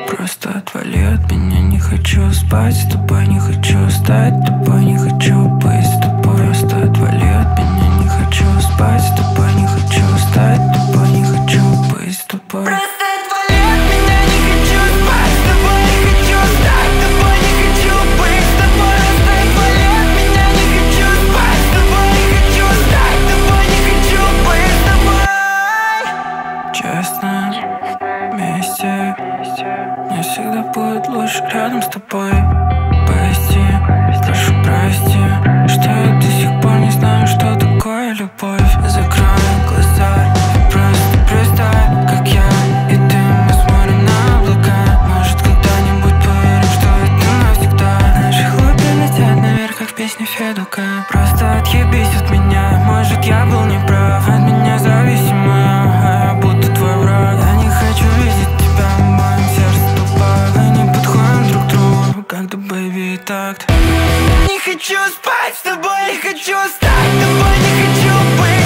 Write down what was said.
Просто отвали от меня, не хочу спать с тобой, не хочу стать тобой, не хочу быть с тобой. Просто отвали от меня, не хочу спать с тобой, не хочу стать тобой, не хочу быть с тобой. Просто отвали от меня, не хочу спать с тобой, не хочу стать тобой, не хочу быть с тобой. Просто отвали от меня, не хочу спать с тобой, не хочу стать тобой, не хочу быть с тобой. Честно, вместе мне всегда будет лучше рядом с тобой. Прости, прошу прости, что я до сих пор не знаю, что такое любовь. Закрой глаза и просто представь, как я и ты, мы смотрим на облака. Может, когда-нибудь поверим, что это навсегда. Наши хлопья летят наверх, как в песне Федука. Просто отъебись от меня, может, я был неправ. От меня зависимая, а я будто твой враг. Я не хочу видеть тебя в моем сердце тупо. Мы не подходим друг к другу, как до бэйби и такт. Не хочу спать с тобой, не хочу стать тобой, не хочу быть